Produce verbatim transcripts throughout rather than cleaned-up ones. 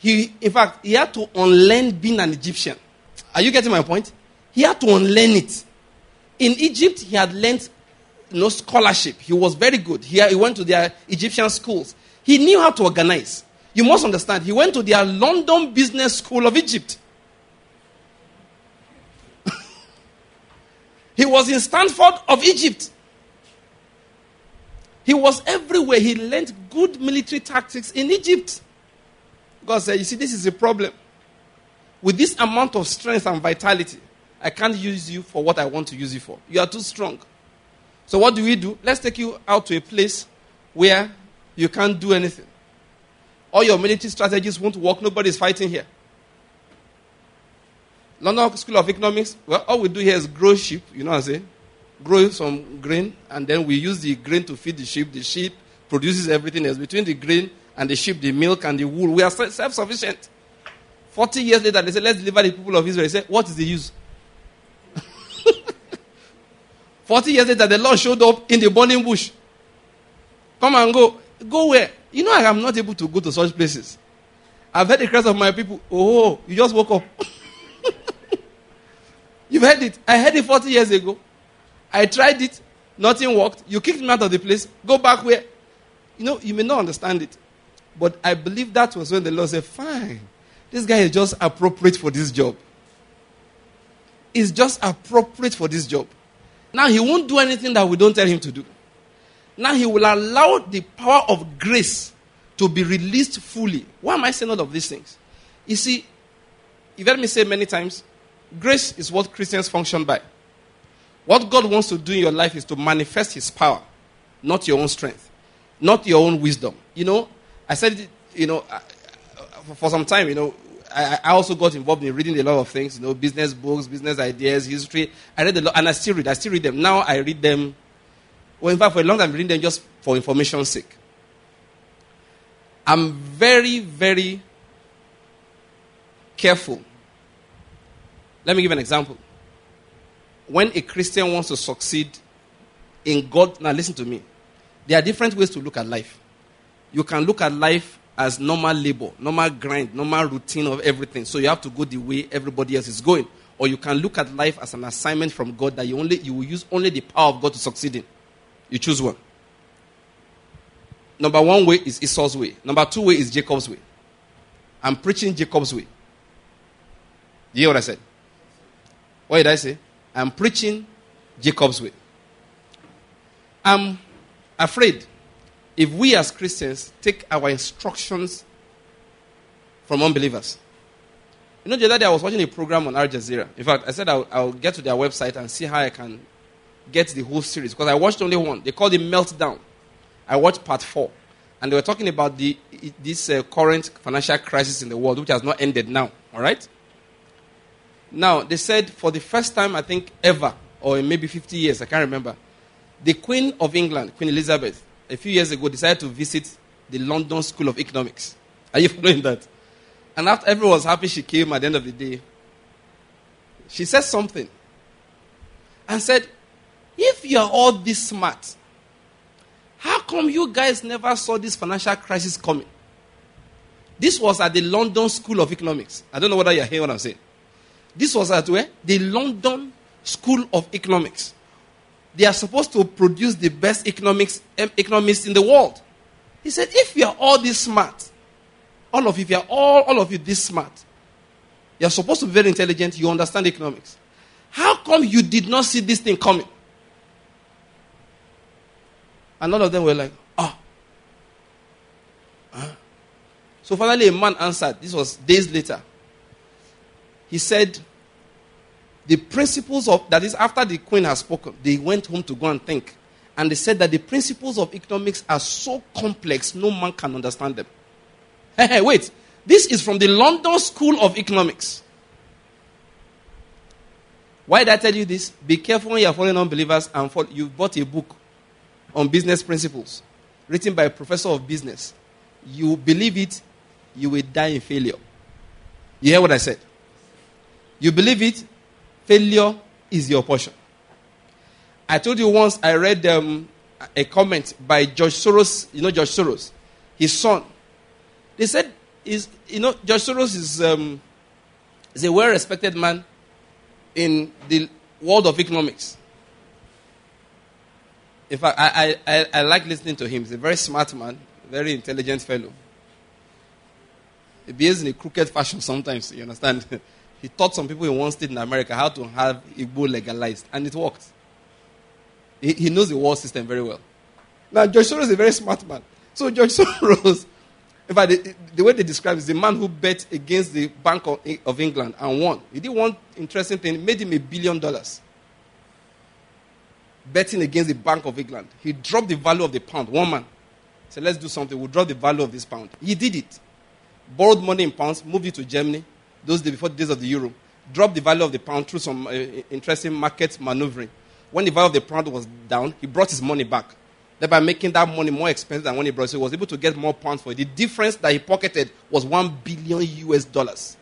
He, in fact, he had to unlearn being an Egyptian. Are you getting my point? He had to unlearn it. In Egypt, he had learned you know, scholarship. He was very good. He, he went to their Egyptian schools. He knew how to organize. You must understand, he went to their London Business School of Egypt. He was in Stanford of Egypt. He was everywhere. He learned good military tactics in Egypt. God said, you see, this is a problem. With this amount of strength and vitality, I can't use you for what I want to use you for. You are too strong. So what do we do? Let's take you out to a place where you can't do anything. All your military strategies won't work. Nobody's fighting here. London School of Economics, well, all we do here is grow sheep, you know what I'm saying? Grow some grain, and then we use the grain to feed the sheep. The sheep produces everything else. Between the grain and the sheep, the milk and the wool, we are self-sufficient. Forty years later, they say, let's deliver the people of Israel. They say, what is the use? Forty years later, the Lord showed up in the burning bush. Come and go. Go where? You know I am not able to go to such places. I've heard the cries of my people. Oh, you just woke up. You've heard it. I heard it forty years ago. I tried it. Nothing worked. You kicked me out of the place. Go back where? You know, you may not understand it. But I believe that was when the Lord said, fine. This guy is just appropriate for this job. He's just appropriate for this job. Now he won't do anything that we don't tell him to do. Now he will allow the power of grace to be released fully. Why am I saying all of these things? You see, you've heard me say many times, grace is what Christians function by. What God wants to do in your life is to manifest his power, not your own strength, not your own wisdom. You know, I said, you know, for some time, you know, I, I also got involved in reading a lot of things, you know, business books, business ideas, history. I read a lot, and I still read. I still read them. Now I read them, well, in fact, for a long time, I'm reading them just for information's sake. I'm very, very careful. Let me give an example. When a Christian wants to succeed in God, now listen to me. There are different ways to look at life. You can look at life as normal labor, normal grind, normal routine of everything. So you have to go the way everybody else is going. Or you can look at life as an assignment from God that you only you will use only the power of God to succeed in. You choose one. Number one way is Esau's way. Number two way is Jacob's way. I'm preaching Jacob's way. You hear what I said? What did I say? I'm preaching Jacob's way. I'm afraid if we as Christians take our instructions from unbelievers. You know, the other day I was watching a program on Al Jazeera. In fact, I said I'll, I'll get to their website and see how I can get the whole series. Because I watched only one. They called it Meltdown. I watched part four. And they were talking about the this uh, current financial crisis in the world, which has not ended now. All right? Now, they said for the first time, I think, ever, or maybe fifty years, I can't remember, the Queen of England, Queen Elizabeth, a few years ago, decided to visit the London School of Economics. Are you following that? And after everyone was happy, she came at the end of the day. She said something. And said, if you are all this smart, how come you guys never saw this financial crisis coming? This was at the London School of Economics. I don't know whether you're hearing what I'm saying. This was at where? The London School of Economics. They are supposed to produce the best economics, economists in the world. He said, if you are all this smart, all of you, if you are all, all of you this smart, you are supposed to be very intelligent, you understand economics. How come you did not see this thing coming? And all of them were like, ah. Huh? So finally a man answered. This was days later. He said, the principles of, that is after the queen has spoken, they went home to go and think. And they said that the principles of economics are so complex, no man can understand them. Hey, hey, wait. This is from the London School of Economics. Why did I tell you this? Be careful when you are following unbelievers and follow, you bought a book on business principles written by a professor of business. You believe it, you will die in failure. You hear what I said? You believe it, failure is your portion. I told you once I read um, a comment by George Soros. You know George Soros? His son. They said is, you know, George Soros is, um, is a well-respected man in the world of economics. In fact, I, I, I, I like listening to him. He's a very smart man, very intelligent fellow. He behaves in a crooked fashion sometimes, you understand? He taught some people in one state in America how to have Igbo legalized, and it worked. He, he knows the world system very well. Now, George Soros is a very smart man. So George Soros, in fact, the, the way they describe it is the man who bet against the Bank of, of England and won. He did one interesting thing. It made him a billion dollars. Betting against the Bank of England. He dropped the value of the pound. One man said, let's do something. We'll drop the value of this pound. He did it. Borrowed money in pounds, moved it to Germany, those days before the days of the euro. Dropped the value of the pound through some uh, interesting market maneuvering. When the value of the pound was down, he brought his money back. Thereby making that money more expensive than when he brought it. So he was able to get more pounds for it. The difference that he pocketed was one billion U S dollars.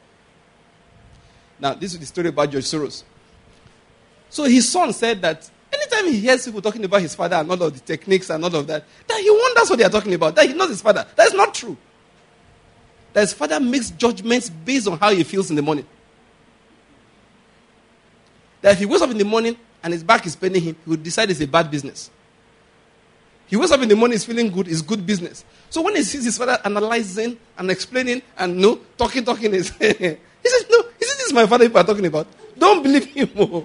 Now, this is the story about George Soros. So his son said that anytime he hears people talking about his father and all of the techniques and all of that, that he wonders what they are talking about. That he knows his father. That is not true. That his father makes judgments based on how he feels in the morning. That if he wakes up in the morning and his back is paining him, he will decide it's a bad business. He wakes up in the morning, he's feeling good, it's good business. So when he sees his father analyzing and explaining and no, talking, talking, he says, no, isn't this my father you are talking about? Don't believe him. Oh.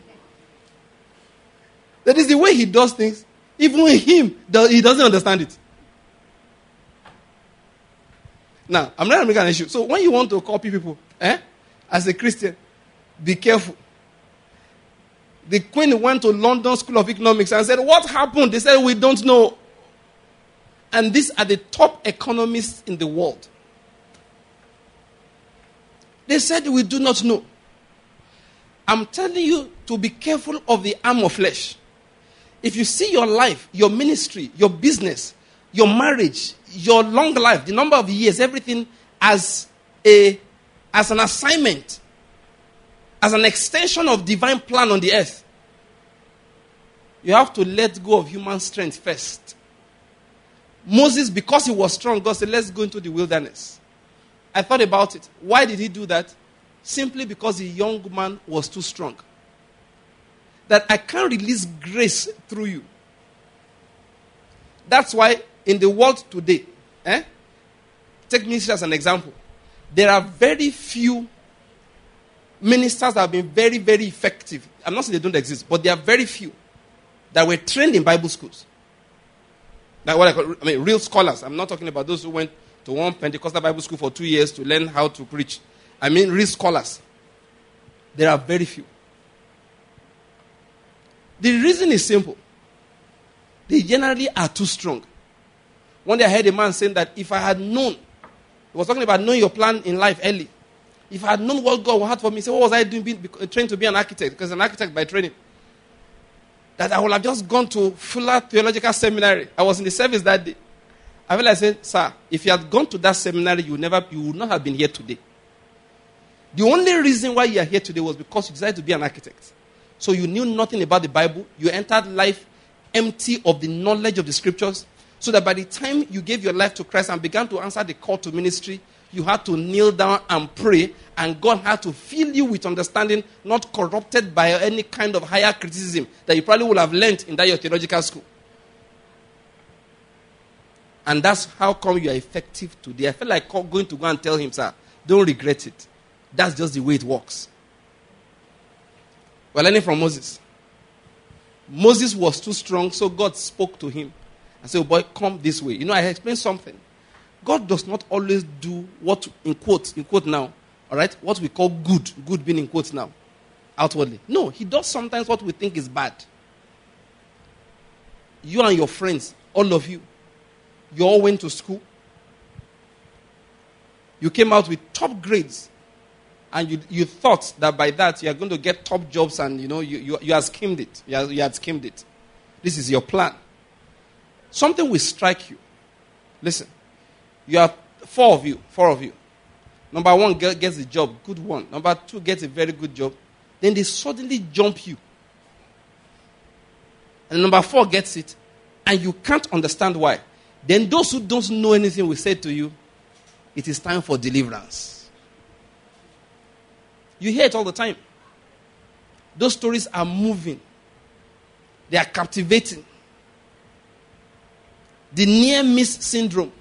That is the way he does things. Even him, he doesn't understand it. Now, I'm not making an issue. So when you want to copy people, eh, as a Christian, be careful. The Queen went to London School of Economics and said, what happened? They said, we don't know. And these are the top economists in the world. They said, we do not know. I'm telling you to be careful of the arm of flesh. If you see your life, your ministry, your business, your marriage, your long life, the number of years, everything as a as an assignment, as an extension of divine plan on the earth, you have to let go of human strength first. Moses, because he was strong, God said, let's go into the wilderness. I thought about it. Why did he do that? Simply because the young man was too strong. That I can't release grace through you. That's why in the world today, eh, take ministry as an example, there are very few ministers that have been very, very effective. I'm not saying they don't exist, but there are very few that were trained in Bible schools. Like what I call, I mean, real scholars. I'm not talking about those who went to one Pentecostal Bible school for two years to learn how to preach. I mean, real scholars. There are very few. The reason is simple. They generally are too strong. One day I heard a man saying that if I had known, he was talking about knowing your plan in life early. If I had known what God had for me, he said, what was I doing being, trained to be an architect? Because I'm an architect by training. That I would have just gone to Fuller Theological Seminary. I was in the service that day. I feel like saying, sir, if you had gone to that seminary, you would never, you would not have been here today. The only reason why you are here today was because you decided to be an architect. So you knew nothing about the Bible. You entered life empty of the knowledge of the scriptures. So that by the time you gave your life to Christ and began to answer the call to ministry, you had to kneel down and pray. And God had to fill you with understanding, not corrupted by any kind of higher criticism that you probably would have learned in that your theological school. And that's how come you are effective today. I feel like going to go and tell him, sir, don't regret it. That's just the way it works. We're learning from Moses. Moses was too strong, so God spoke to him and said, oh boy, come this way. You know, I explained something. God does not always do what, in quotes, in quote now, all right, what we call good, good being in quotes now, outwardly. No, he does sometimes what we think is bad. You and your friends, all of you, you all went to school. You came out with top grades. And you you thought that by that you are going to get top jobs and, you know, you, you, you had skimmed it. You had, you had skimmed it. This is your plan. Something will strike you. Listen. You have four of you. Four of you. Number one gets the job. Good one. Number two gets a very good job. Then they suddenly jump you. And number four gets it. And you can't understand why. Then those who don't know anything will say to you, it is time for deliverance. You hear it all the time. Those stories are moving. They are captivating. The near miss syndrome.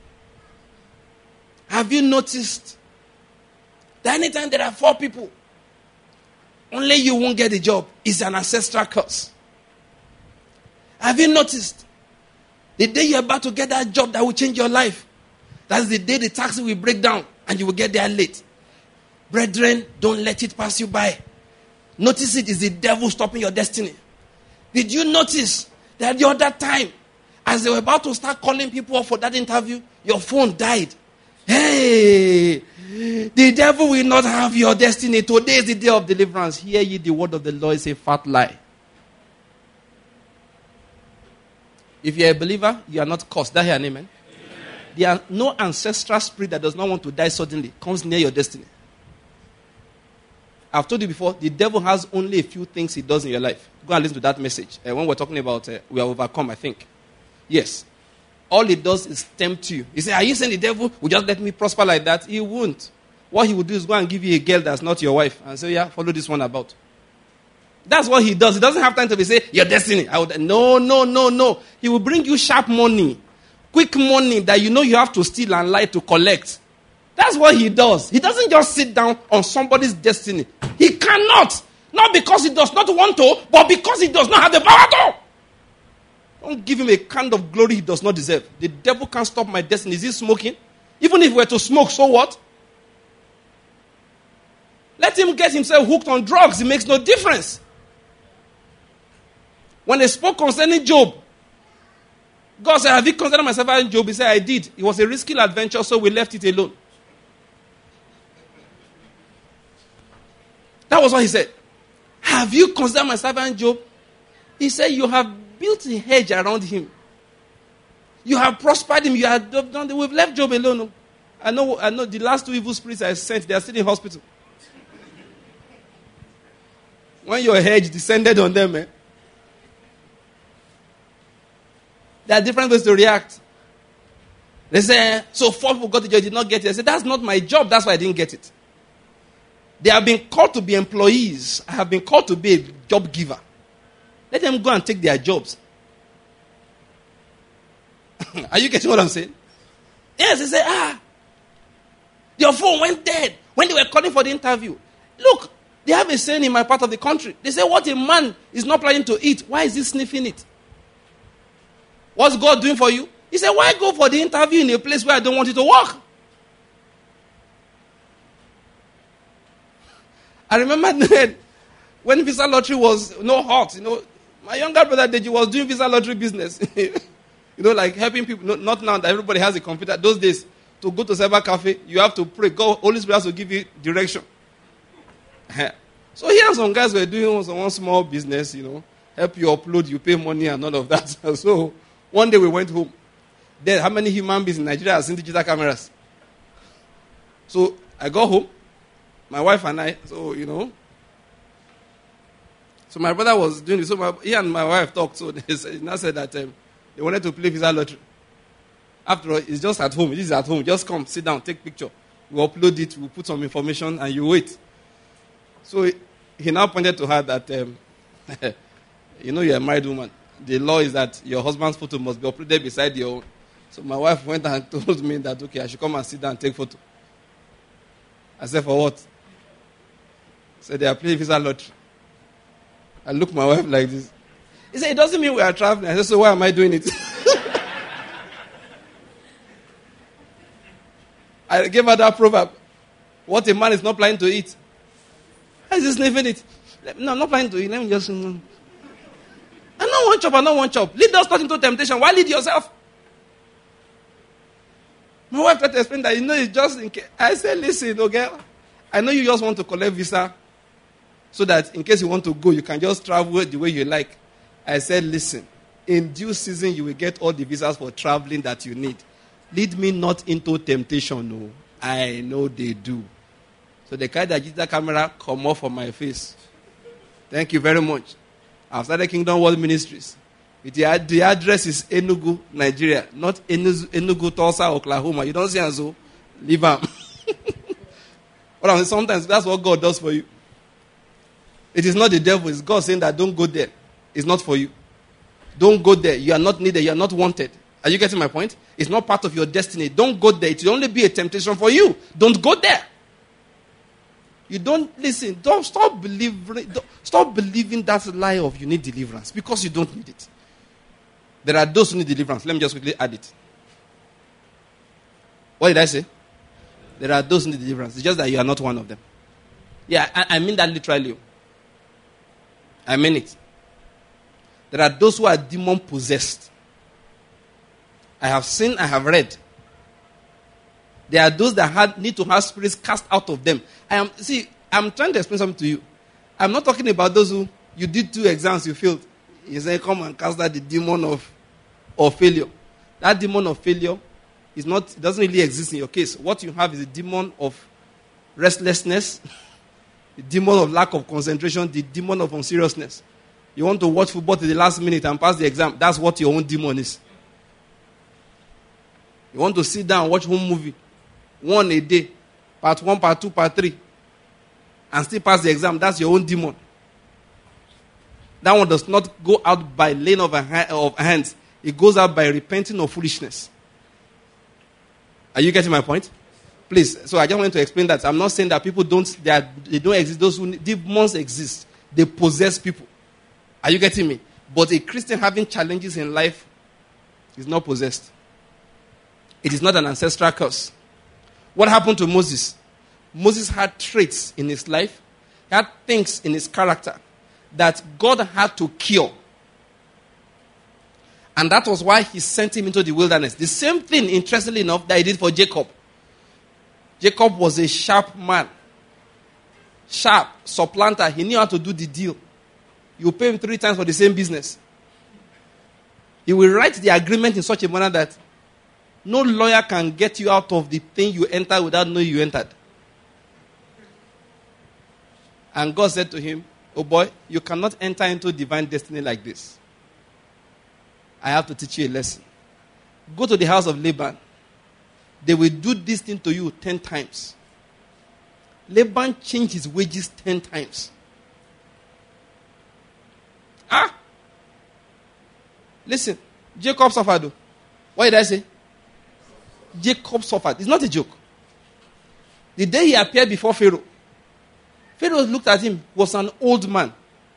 Have you noticed that anytime there are four people, only you won't get the job? It's an ancestral curse. Have you noticed the day you're about to get that job that will change your life, that's the day the taxi will break down and you will get there late? Brethren, don't let it pass you by. Notice it is the devil stopping your destiny. Did you notice that the other time, as they were about to start calling people up for that interview, your phone died? Hey, the devil will not have your destiny. Today is the day of deliverance. Hear ye the word of the Lord is a fat lie. If you're a believer, you are not cursed. That hear an amen? Amen. There are no ancestral spirit that does not want to die suddenly comes near your destiny. I've told you before, the devil has only a few things he does in your life. Go and listen to that message. Uh, when we're talking about uh, we are overcome, I think. Yes. All he does is tempt you. He says, are you saying the devil will just let me prosper like that? He won't. What he will do is go and give you a girl that's not your wife and say, yeah, follow this one about. That's what he does. He doesn't have time to be say, your destiny. I would, no, no, no, no. He will bring you sharp money. Quick money that you know you have to steal and lie to collect. That's what he does. He doesn't just sit down on somebody's destiny. He cannot. Not because he does not want to, but because he does not have the power to. Don't give him a kind of glory he does not deserve. The devil can't stop my destiny. Is he smoking? Even if we were to smoke, so what? Let him get himself hooked on drugs. It makes no difference. When they spoke concerning Job, God said, have you considered myself as Job? He said, I did. It was a risky adventure, so we left it alone. That was what he said. Have you considered my servant Job? He said, you have built a hedge around him. You have prospered him. You have done the, we've left Job alone. I know, I know the last two evil spirits I sent, they are still in hospital. When your hedge descended on them, eh? There are different ways to react. They say, so four people got the job, did not get it. I said, that's not my job, that's why I didn't get it. They have been called to be employees. I have been called to be a job giver. Let them go and take their jobs. Are you getting what I'm saying? Yes, they say, ah, your phone went dead when they were calling for the interview. Look, they have a saying in my part of the country. They say, what a man is not planning to eat, why is he sniffing it? What's God doing for you? He said, why go for the interview in a place where I don't want you to work? I remember then, when Visa Lottery was no hot, you know, my younger brother Deji was doing Visa Lottery business. You know, like helping people. No, not now that everybody has a computer. Those days, to go to cyber cafe, you have to pray. God, Holy Spirit has to give you direction. So here some guys were doing some one small business, you know, help you upload, you pay money and all of that. So one day we went home. Then how many human beings in Nigeria have seen digital cameras? So I got home. My wife and I, so, you know. So my brother was doing this. So my, he and my wife talked. So they said, now said that um, they wanted to play Visa Lottery. After all, it's just at home. This is at home. Just come, sit down, take picture. We upload it, we put some information, and you wait. So he, he now pointed to her that, um, you know, you're a married woman. The law is that your husband's photo must be uploaded beside your own. So my wife went and told me that, okay, I should come and sit down and take photo. I said, for what? So they are playing Visa Lottery. I look at my wife like this. He said, it doesn't mean we are traveling. I said, so why am I doing it? I gave her that proverb. What a man is not planning to eat. I just sniffing it. No, I'm not planning to eat. Let me just... I don't want chop, I don't want chop. Lead us not into temptation. Why lead yourself? My wife tried to explain that, you know, it's just in case. I said, listen, okay, I know you just want to collect visa so that in case you want to go, you can just travel the way you like. I said, listen, in due season, you will get all the visas for traveling that you need. Lead me not into temptation, no. I know they do. So they carried the digital camera, come off from my face. Thank you very much. I've started Kingdom World Ministries. The address is Enugu, Nigeria, not Enugu, Tulsa, Oklahoma. You don't see Anzo. Leave him. Well, sometimes that's what God does for you. It is not the devil. It's God saying that don't go there. It's not for you. Don't go there. You are not needed. You are not wanted. Are you getting my point? It's not part of your destiny. Don't go there. It will only be a temptation for you. Don't go there. You don't listen. Don't stop believing. Don't, stop believing that lie of you need deliverance because you don't need it. There are those who need deliverance. Let me just quickly add it. What did I say? There are those who need deliverance. It's just that you are not one of them. Yeah, I, I mean that literally. I mean it. There are those who are demon possessed. I have seen, I have read. There are those that had, need to have spirits cast out of them. I am see, I'm trying to explain something to you. I'm not talking about those who you did two exams, you failed. You say, come and cast out the demon of, of failure. That demon of failure is not, it doesn't really exist in your case. What you have is a demon of restlessness, the demon of lack of concentration, the demon of unseriousness. You want to watch football to the last minute and pass the exam. That's what your own demon is. You want to sit down and watch home movie. One a day. Part one, part two, part three. And still pass the exam. That's your own demon. That one does not go out by laying of, of hands. It goes out by repenting of foolishness. Are you getting my point? Please. So I just want to explain that. I'm not saying that people don't, they, are, they don't exist. Those who, demons exist. They possess people. Are you getting me? But a Christian having challenges in life is not possessed. It is not an ancestral curse. What happened to Moses? Moses had traits in his life. He had things in his character that God had to cure. And that was why he sent him into the wilderness. The same thing, interestingly enough, that he did for Jacob. Jacob was a sharp man. Sharp, supplanter. He knew how to do the deal. You pay him three times for the same business. He will write the agreement in such a manner that no lawyer can get you out of the thing you entered without knowing you entered. And God said to him, oh boy, you cannot enter into divine destiny like this. I have to teach you a lesson. Go to the house of Laban. They will do this thing to you ten times. Laban changed his wages ten times. Ah! Listen, Jacob suffered though. What did I say? Jacob suffered. It's not a joke. The day he appeared before Pharaoh, Pharaoh looked at him, was an old man.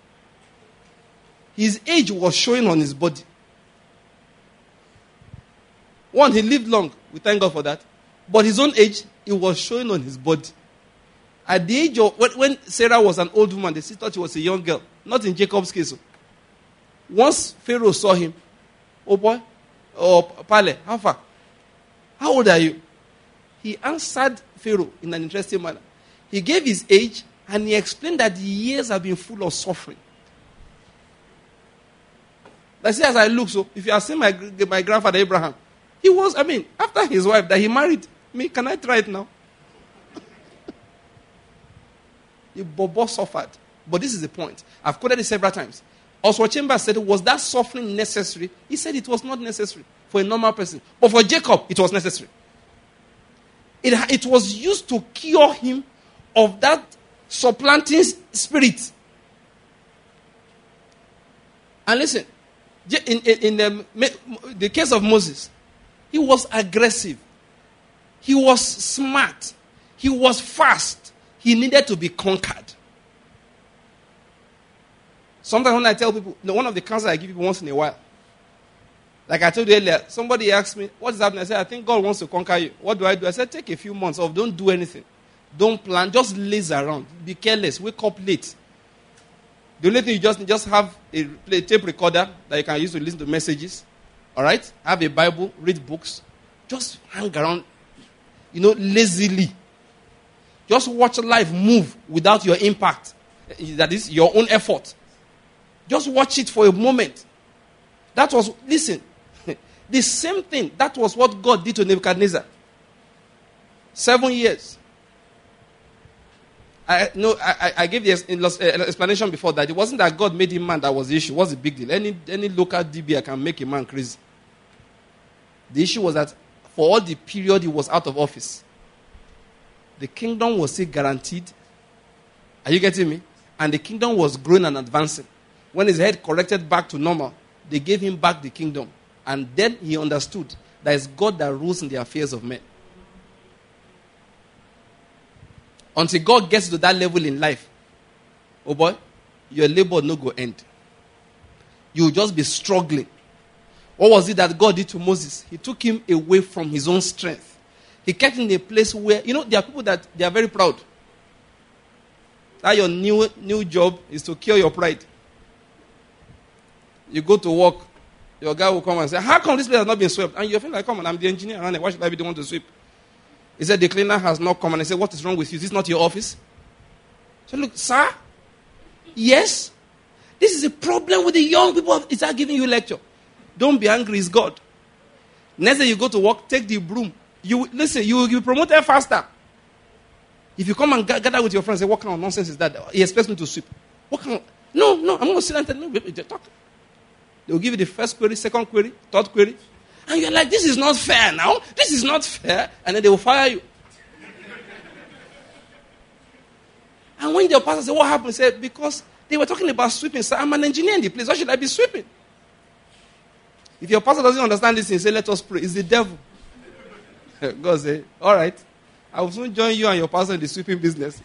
His age was showing on his body. One, he lived long. We thank God for that. But his own age, it was showing on his body. At the age of, when Sarah was an old woman, they still thought she was a young girl. Not in Jacob's case. Once Pharaoh saw him, oh boy, oh Pale, how far? How old are you? He answered Pharaoh in an interesting manner. He gave his age and he explained that the years have been full of suffering. Like, see, as I look, so if you have seen my, my grandfather Abraham, he was, I mean, after his wife that he married me, can I try it now? The Bobo suffered. But this is the point. I've quoted it several times. Oswald Chambers said, was that suffering necessary? He said it was not necessary for a normal person. But for Jacob, it was necessary. It, it was used to cure him of that supplanting spirit. And listen, in, in, in the, the case of Moses, he was aggressive. He was smart. He was fast. He needed to be conquered. Sometimes when I tell people, one of the counsels I give people once in a while, like I told you earlier, somebody asked me, what is happening? I said, I think God wants to conquer you. What do I do? I said, take a few months off. Don't do anything. Don't plan. Just laze around. Be careless. Wake up late. The only thing you just just have a, a tape recorder that you can use to listen to messages. All right? Have a Bible. Read books. Just hang around, you know, lazily. Just watch life move without your impact. That is your own effort. Just watch it for a moment. That was, listen, the same thing. That was what God did to Nebuchadnezzar. Seven years. I no, I, I gave the explanation before that. It wasn't that God made him man that was the issue. What's the big deal? Any any local D B I can make a man crazy. The issue was that for all the period he was out of office, the kingdom was still guaranteed. Are you getting me? And the kingdom was growing and advancing. When his head corrected back to normal, they gave him back the kingdom. And then he understood that it's God that rules in the affairs of men. Until God gets to that level in life, oh boy, your labor no go end. You will just be struggling. What was it that God did to Moses? He took him away from his own strength. He kept him in a place where, you know, there are people that they are very proud. That your new, new job is to cure your pride. You go to work, your guy will come and say, how come this place has not been swept? And you feel like, come on, I'm the engineer around there. Why should I be the one to sweep? He said, the cleaner has not come. And I said, what is wrong with you? Is this not your office? So look, sir, yes, this is a problem with the young people. It's not giving you lecture. Don't be angry, it's God. Next day you go to work, take the broom. You listen, you will be promoted faster. If you come and gather with your friends and say, what kind of nonsense is that? He expects me to sweep. What kind of, no, no, I'm going to sit and tell you, they talk. They will give you the first query, second query, third query. And you're like, this is not fair now. This is not fair. And then they will fire you. And when your pastor said, what happened? He said, because they were talking about sweeping. So I'm an engineer in the place. Why should I be sweeping? If your pastor doesn't understand this, he say, let us pray. It's the devil. God say, all right. I will soon join you and your pastor in the sweeping business.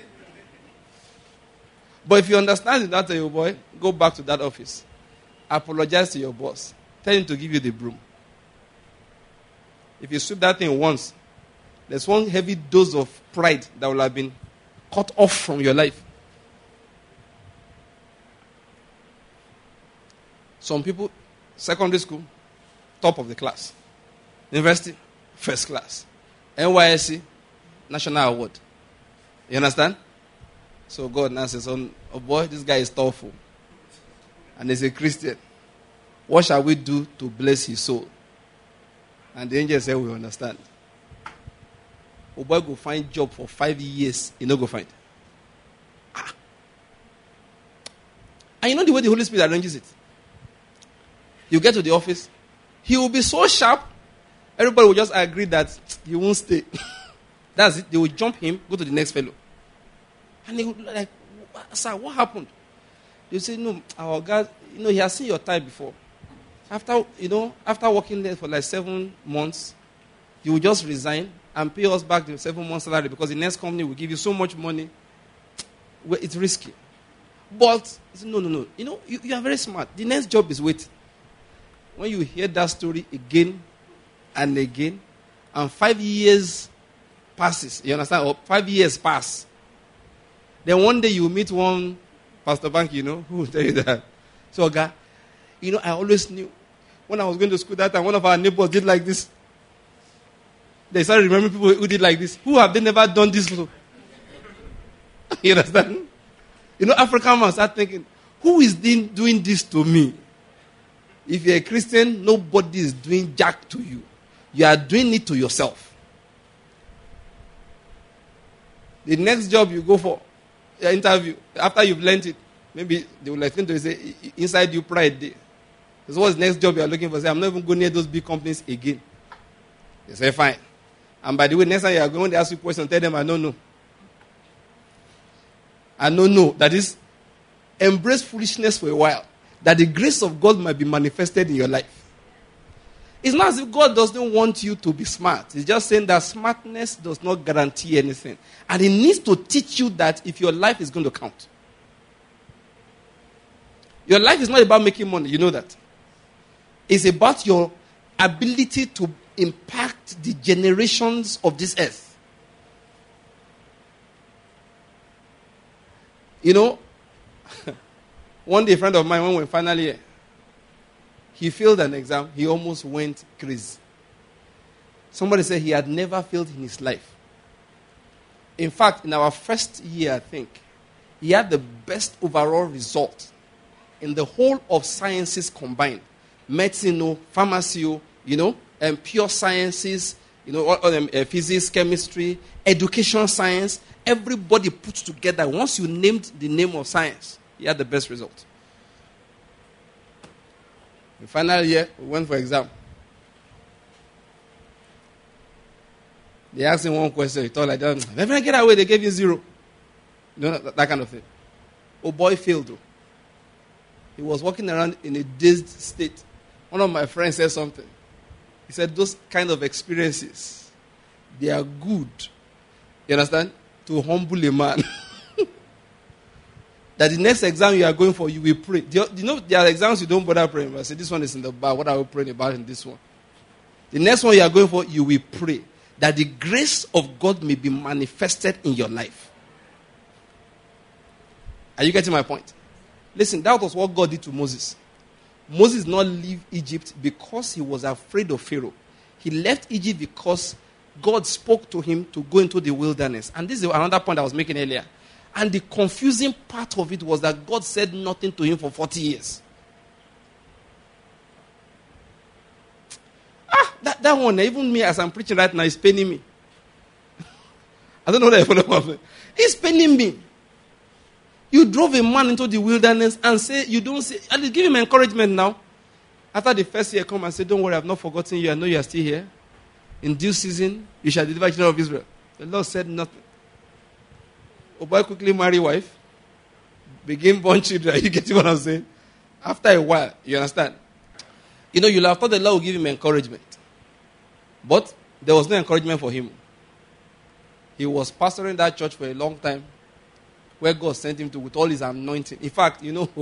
But if you understand it, that's your boy, go back to that office. Apologize to your boss. Tell him to give you the broom. If you sweep that thing once, there's one heavy dose of pride that will have been cut off from your life. Some people, secondary school, top of the class. University, first class. N Y S C, national award. You understand? So God now says, oh boy, this guy is thoughtful. And he's a Christian. What shall we do to bless his soul? And the angel said, we understand. Oh boy, go find job for five years. He no go find. Ah. And you know the way the Holy Spirit arranges it? You get to the office. He will be so sharp. Everybody will just agree that he won't stay. That's it. They will jump him, go to the next fellow. And they will like, sir, what happened? They will say, no, our God, you know, he has seen your type before. After, you know, after working there for like seven months, you will just resign and pay us back the seven months salary because the next company will give you so much money. Well, it's risky. But, no, no, no. You know, you, you are very smart. The next job is waiting. When you hear that story again and again, and five years passes, you understand? Or five years pass. Then one day you meet one Pastor Bank, you know, who will tell you that. So, God, you know, I always knew when I was going to school that time, one of our neighbors did like this. They started remembering people who did like this. Who have they never done this to? You understand? You know, African man start thinking, who is doing this to me? If you're a Christian, nobody is doing jack to you. You are doing it to yourself. The next job you go for, your interview, after you've learned it, maybe they will explain to you, say, inside you pride there. So what's the next job you're looking for? Say, I'm not even going near those big companies again. They say, fine. And by the way, next time you're going to ask you a question, tell them, I don't know. I don't know. That is, embrace foolishness for a while. That the grace of God might be manifested in your life. It's not as if God doesn't want you to be smart. He's just saying that smartness does not guarantee anything. And He needs to teach you that if your life is going to count. Your life is not about making money. You know that. It's about your ability to impact the generations of this earth. You know, one day a friend of mine, when we were final year, he failed an exam. He almost went crazy. Somebody said he had never failed in his life. In fact, in our first year, I think, he had the best overall result in the whole of sciences combined. Medicine, pharmacy, you know, and pure sciences, you know, all, all them, uh, physics, chemistry, education science. Everybody put together. Once you named the name of science, he had the best result. The final year, we went for exam. They asked him one question. He thought like that. Reverend, get away. They gave you zero. You know, that, that kind of thing. Oh, boy failed though. He was walking around in a dazed state. One of my friends said something. He said, those kind of experiences, they are good. You understand? To humble a man. That the next exam you are going for, you will pray. Do you, do you know there are exams you don't bother praying. I say, this one is in the bar. What are we praying about in this one? The next one you are going for, you will pray. That the grace of God may be manifested in your life. Are you getting my point? Listen, that was what God did to Moses. Moses did not leave Egypt because he was afraid of Pharaoh. He left Egypt because God spoke to him to go into the wilderness. And this is another point I was making earlier. And the confusing part of it was that God said nothing to him for forty years. Ah, that, that one, even me as I'm preaching right now, is paining me. I don't know what I follow up. It's paining me. You drove a man into the wilderness and say, you don't say, at least give him encouragement now. After the first year, come and say, don't worry, I've not forgotten you. I know you are still here. In due season, you shall deliver children of Israel. The Lord said nothing. Oh boy, quickly marry wife. Begin born children. You get what I'm saying? After a while, you understand? You know, you'll have thought the Lord will give him encouragement. But there was no encouragement for him. He was pastoring that church for a long time, where God sent him to with all his anointing. In fact, you know,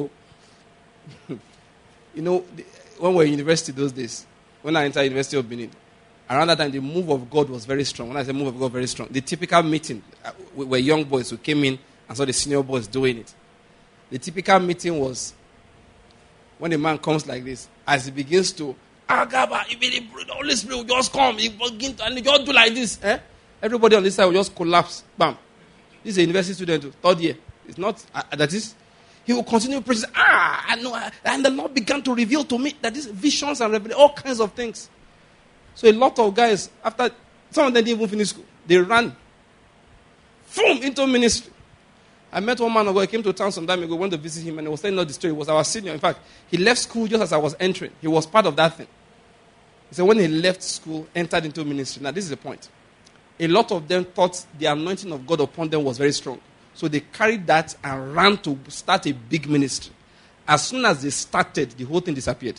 you know, when we were in university those days, when I entered University of Benin, around that time, the move of God was very strong. When I say move of God, very strong. The typical meeting, uh, we were young boys who came in and saw the senior boys doing it. The typical meeting was when a man comes like this, as he begins to, Agaba, the Holy Spirit will just come, he begin to, and he just do like this. Eh? Everybody on this side will just collapse. Bam. This is a university student, third year. It's not, uh, that is, he will continue preaching. Ah, I know. And the Lord began to reveal to me that these visions and revelations, all kinds of things. So a lot of guys, after, some of them didn't even finish school. They ran, boom, into ministry. I met one man who came to town some time ago, went to visit him, and he was telling us the story. He was our senior. In fact, he left school just as I was entering. He was part of that thing. He said when he left school, entered into ministry. Now, this is the point. A lot of them thought the anointing of God upon them was very strong. So they carried that and ran to start a big ministry. As soon as they started, the whole thing disappeared.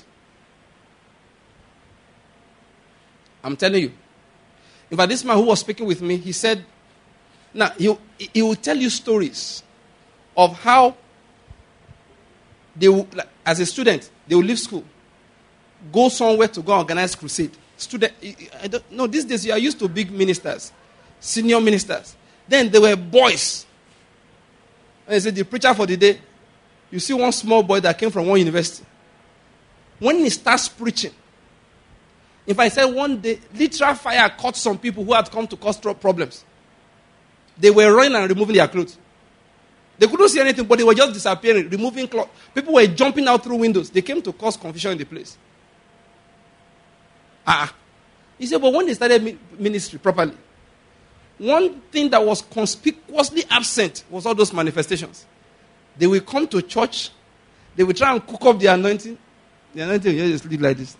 I'm telling you. In fact, this man who was speaking with me, he said, now, he, he will tell you stories of how they will, like, as a student, they will leave school, go somewhere to go organize crusade. Student, I don't, no, these days you are used to big ministers, senior ministers. Then there were boys. And they said, the preacher for the day, you see one small boy that came from one university. When he starts preaching, if I said one day, literal fire caught some people who had come to cause problems. They were running and removing their clothes. They couldn't see anything, but they were just disappearing, removing clothes. People were jumping out through windows. They came to cause confusion in the place. Ah. He said, but when they started ministry properly, one thing that was conspicuously absent was all those manifestations. They will come to church. They will try and cook up the anointing. The anointing will just live like this.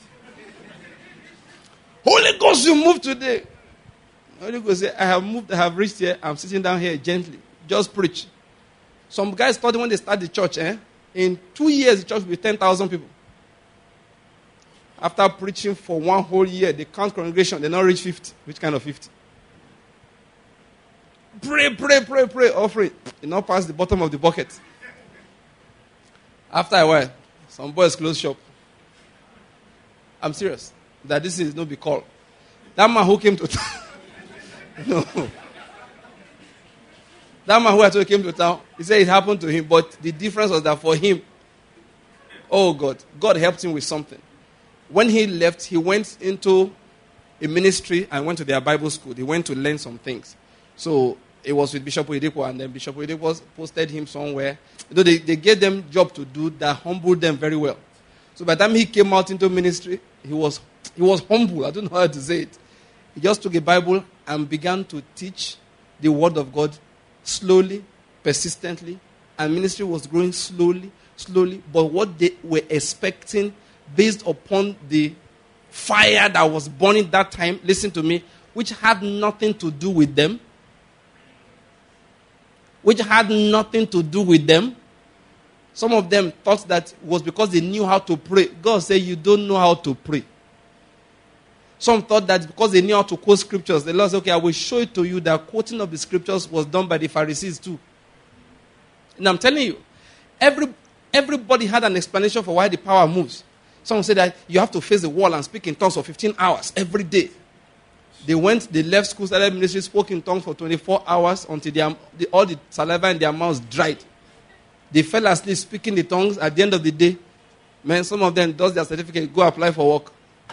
Holy Ghost, you moved today. Holy Ghost say, I have moved, I have reached here. I'm sitting down here gently. Just preach. Some guys thought when they start the church, eh, in two years, the church will be ten thousand people. After preaching for one whole year, they count congregation, they not reach fifty. Which kind of fifty? Pray, pray, pray, pray, offering. They not pass the bottom of the bucket. After a while, some boys close shop. I'm serious. That this is no be called. That man who came to town. no. That man who actually came to town, he said it happened to him, but the difference was that for him, oh God, God helped him with something. When he left, he went into a ministry and went to their Bible school. They went to learn some things. So it was with Bishop Oyedepo, and then Bishop Oyedepo posted him somewhere. You know, they, they gave them job to do that humbled them very well. So by the time he came out into ministry, he was he was humble. I don't know how to say it. He just took a Bible and began to teach the word of God slowly, persistently, and ministry was growing slowly, slowly. But what they were expecting, based upon the fire that was burning that time, listen to me, which had nothing to do with them. Which had nothing to do with them. Some of them thought that it was because they knew how to pray. God said, you don't know how to pray. Some thought that because they knew how to quote scriptures, the Lord said, okay, I will show it to you that quoting of the scriptures was done by the Pharisees too. And I'm telling you, every everybody had an explanation for why the power moves. Some said that you have to face the wall and speak in tongues for fifteen hours every day. They went, they left school, started ministry, spoke in tongues for twenty-four hours until their, the, all the saliva in their mouths dried. They fell asleep speaking the tongues. At the end of the day, man, some of them does their certificate, go apply for work.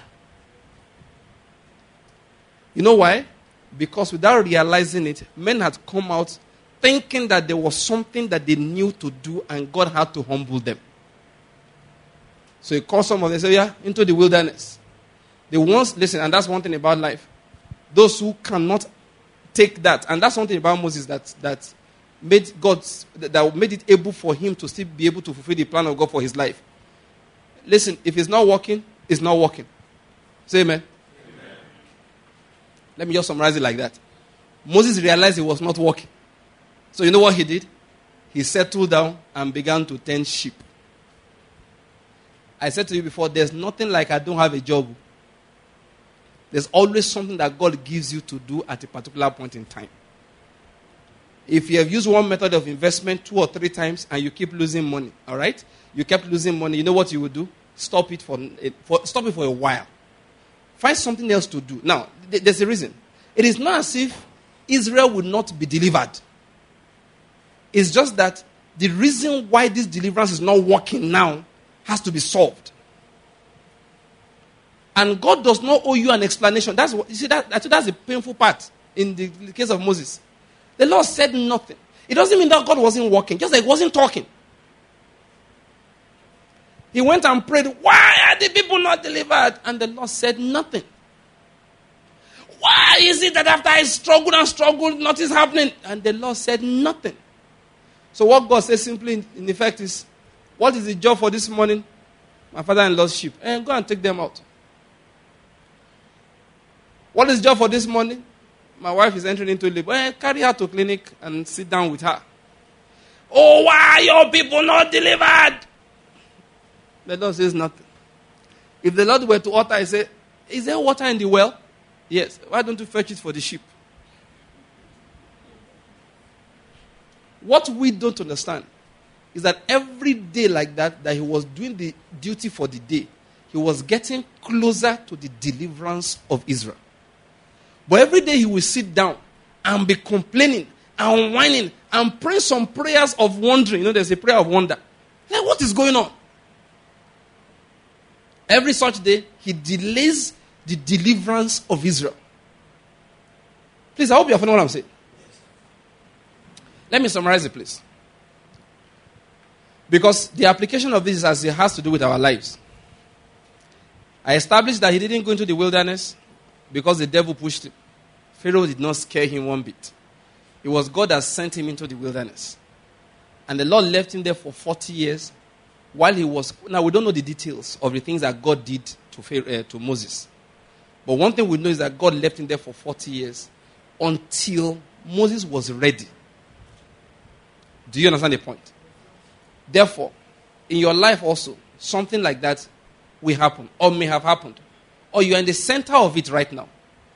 You know why? Because without realizing it, men had come out thinking that there was something that they knew to do and God had to humble them. So he called some of them and said, yeah, into the wilderness. The ones, listen, and that's one thing about life. Those who cannot take that, and that's one thing about Moses that, that made God, that made it able for him to still be able to fulfill the plan of God for his life. Listen, if it's not working, it's not working. Say amen. Amen. Let me just summarize it like that. Moses realized it was not working. So you know what he did? He settled down and began to tend sheep. I said to you before, there's nothing like I don't have a job. There's always something that God gives you to do at a particular point in time. If you have used one method of investment two or three times and you keep losing money, all right? You kept losing money, you know what you would do? Stop it for, for, stop it for a while. Find something else to do. Now, th- there's a reason. It is not as if Israel would not be delivered. It's just that the reason why this deliverance is not working now has to be solved. And God does not owe you an explanation. That's what, you see, that, that's the painful part in the, the case of Moses. The Lord said nothing. It doesn't mean that God wasn't working, just like he wasn't talking. He went and prayed, why are the people not delivered? And the Lord said nothing. Why is it that after I struggled and struggled, nothing is happening? And the Lord said nothing. So what God says simply, in, in effect, is, what is the job for this morning? My father-in-law's sheep. And go and take them out. What is the job for this morning? My wife is entering into labor. Eh, carry her to clinic and sit down with her. Oh, why are your people not delivered? The Lord says nothing. If the Lord were to utter, I say, is there water in the well? Yes. Why don't you fetch it for the sheep? What we don't understand is that every day like that, that he was doing the duty for the day, he was getting closer to the deliverance of Israel. But every day he will sit down and be complaining and whining and pray some prayers of wondering. You know, there's a prayer of wonder. Like, what is going on? Every such day, he delays the deliverance of Israel. Please, I hope you are following what I'm saying. Let me summarize it, please. Because the application of this is as it has to do with our lives. I established that he didn't go into the wilderness because the devil pushed him. Pharaoh did not scare him one bit. It was God that sent him into the wilderness. And the Lord left him there for forty years while he was... Now, we don't know the details of the things that God did to, Pharaoh, uh, to Moses. But one thing we know is that God left him there for forty years until Moses was ready. Do you understand the point? Therefore, in your life also, something like that will happen or may have happened. Or you are in the center of it right now.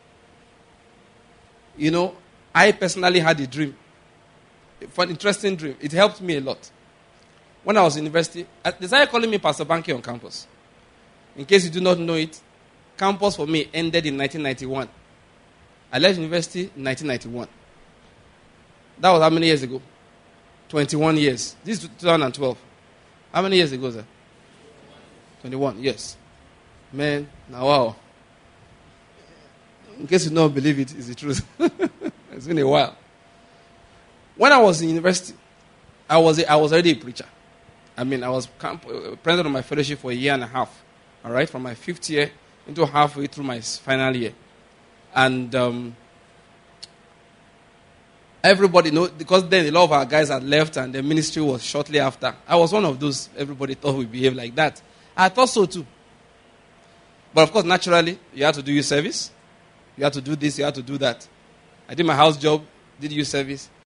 You know, I personally had a dream. An interesting dream. It helped me a lot. When I was in university, they started calling me Pastor Banky on campus. In case you do not know it, campus for me ended in nineteen ninety-one. I left university in nineteen ninety-one. That was how many years ago? twenty-one years. This is twenty twelve. How many years ago, sir? twenty-one, yes. Man, now wow. In case you don't believe it, it's the truth. It's been a while. When I was in university, I was a, I was already a preacher. I mean, I was camp, uh, president of my fellowship for a year and a half. All right, from my fifth year into halfway through my final year. And um, everybody knows, because then a lot of our guys had left and the ministry was shortly after. I was one of those everybody thought would behave like that. I thought so too. But of course, naturally, you have to do your service. You have to do this, you have to do that. I did my house job, did youth service.